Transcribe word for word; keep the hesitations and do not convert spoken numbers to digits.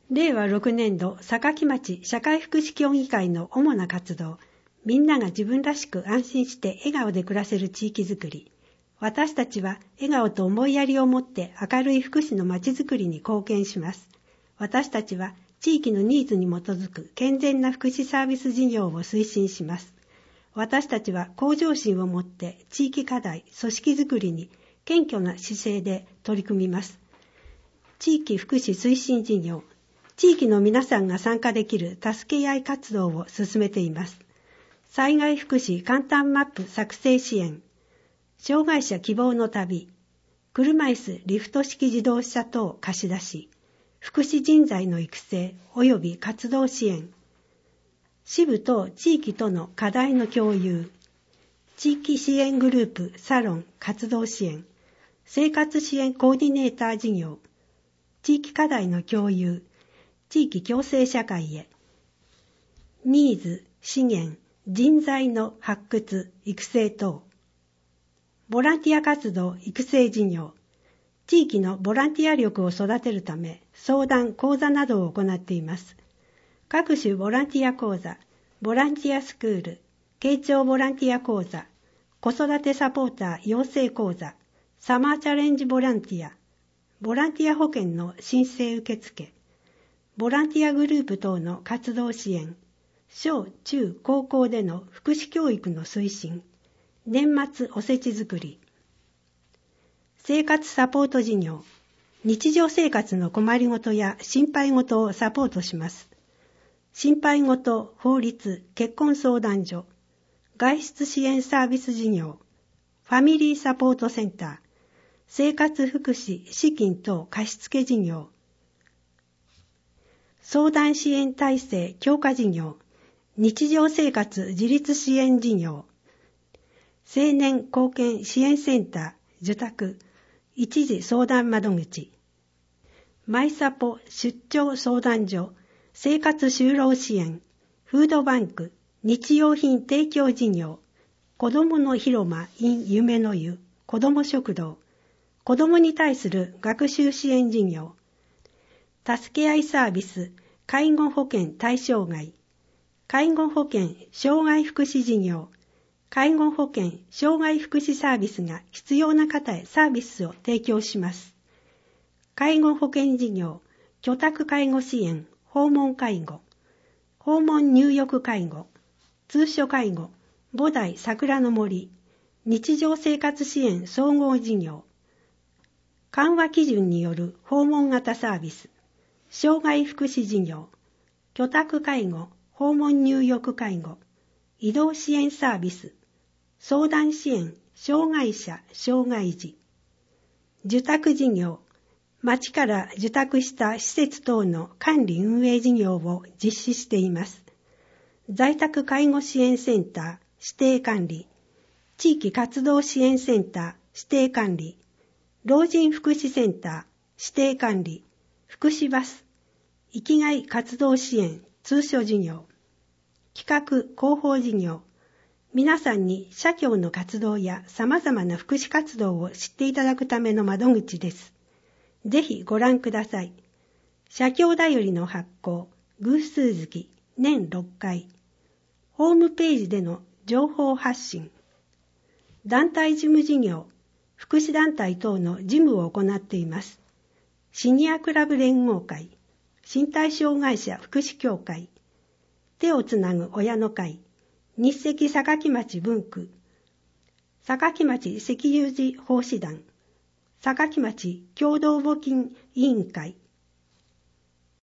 れいわろくねんど榊町社会福祉協議会の主な活動、みんなが自分らしく安心して笑顔で暮らせる地域づくり。私たちは笑顔と思いやりを持って明るい福祉の町づくりに貢献します。私たちは地域のニーズに基づく健全な福祉サービス事業を推進します。私たちは向上心を持って地域課題、組織づくりに謙虚な姿勢で取り組みます。地域福祉推進事業、地域の皆さんが参加できる助け合い活動を進めています。災害福祉簡単マップ作成支援、障害者希望の旅、車椅子リフト式自動車等貸し出し、福祉人材の育成及び活動支援、支部と地域との課題の共有、地域支援グループサロン活動支援、生活支援コーディネーター事業、地域課題の共有、地域共生社会へ、ニーズ、資源、人材の発掘、育成等、ボランティア活動育成事業、地域のボランティア力を育てるため相談、講座などを行っています。各種ボランティア講座、ボランティアスクール、傾聴ボランティア講座、子育てサポーター養成講座、サマーチャレンジボランティア、ボランティア保険の申請受付、ボランティアグループ等の活動支援、小中高校での福祉教育の推進、年末おせち作り、生活サポート事業、日常生活の困りごとや心配ごとをサポートします。心配ごと法律結婚相談所、外出支援サービス事業、ファミリーサポートセンター、生活福祉資金等貸付事業、相談支援体制強化事業、日常生活自立支援事業、青年貢献支援センター受託一時相談窓口、マイサポ出張相談所生活就労支援、フードバンク日用品提供事業、子どもの広間 in 夢の湯子ども食堂、子どもに対する学習支援事業、助け合いサービス介護保険対象外、介護保険障害福祉事業、介護保険障害福祉サービスが必要な方へサービスを提供します。介護保険事業、居宅介護支援、訪問介護、訪問入浴介護、通所介護、菩提桜の森、日常生活支援総合事業、緩和基準による訪問型サービス、障害福祉事業、居宅介護、訪問入浴介護、移動支援サービス、相談支援、障害者、障害児、受託事業、町から受託した施設等の管理運営事業を実施しています。在宅介護支援センター、指定管理、地域活動支援センター、指定管理、老人福祉センター、指定管理、福祉バス、生きがい活動支援、通所事業、企画広報事業、皆さんに社協の活動や様々な福祉活動を知っていただくための窓口です。ぜひご覧ください。社協だよりの発行、偶数月、年ろっかい。ホームページでの情報発信。団体事務事業、福祉団体等の事務を行っています。シニアクラブ連合会、身体障害者福祉協会、手をつなぐ親の会、日赤榊町分区、榊町赤十字奉仕団、榊町共同募金委員会、